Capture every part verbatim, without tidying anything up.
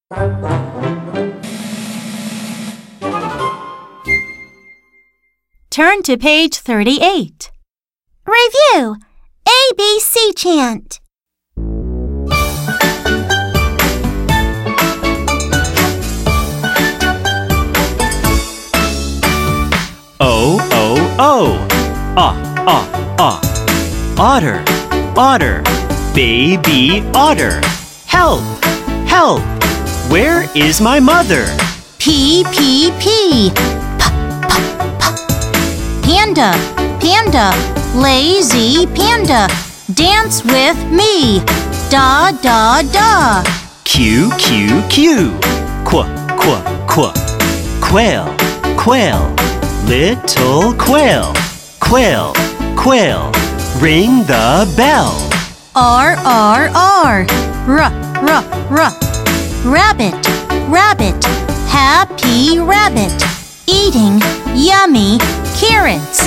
Turn to page thirty-eight. Review. A B C chant. O, O, O. Ah, ah, ah. Otter, otter. Baby otter. Help, help. Where is my mother? P, P, P. Panda, panda, lazy panda, dance with me. Da, da, da. Q, Q, Q. Qu, qu, qu. Quail, quail. Little quail. Quail, quail. Ring the bell. R, R, R. R, R, R. Rabbit, rabbit. Happy rabbit. Eating yummy carrots.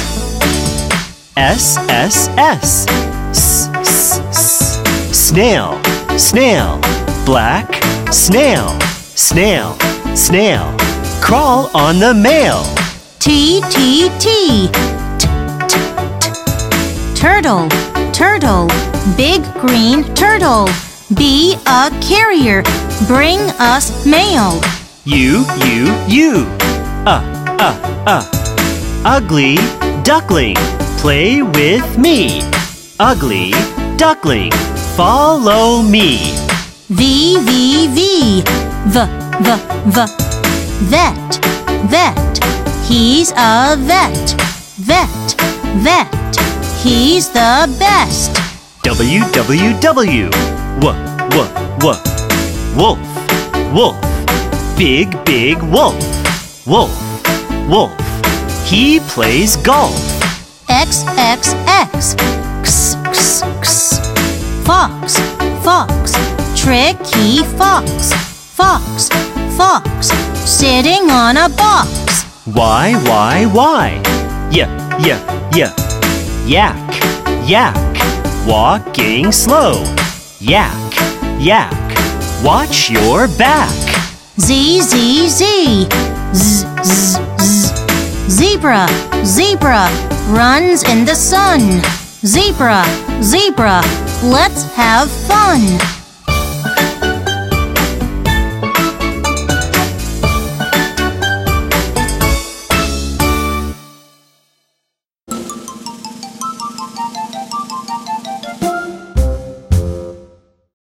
S, S, S. S, S, S. Snail, snail. Black snail. Snail, snail. Crawl on the mail. T, T, T. T, T, T. Turtle, turtle. Big green turtle. Be a carrier. Bring us mail. U, U, U. Uh, uh, uh. Ugly duckling. Play with me. Ugly duckling. Follow me. V, V, V. V, V, V. Vet, vet. He's a vet. Vet, vet. He's the best. W, W, W. W, W, W. Wolf, wolf. Big, big wolf. Wolf, wolf. He plays golf. X, X, X. X, X, X. Fox, fox. Tricky fox. Fox, fox. Sitting on a box. Y, Y, Y. Y, Y, Y. Yak, yak. Walking slow. Yak, yak. Watch your back. Z, Z, Z. Z, Z, Z. Zebra, zebra. Runs in the sun. Zebra, zebra. Let's have fun.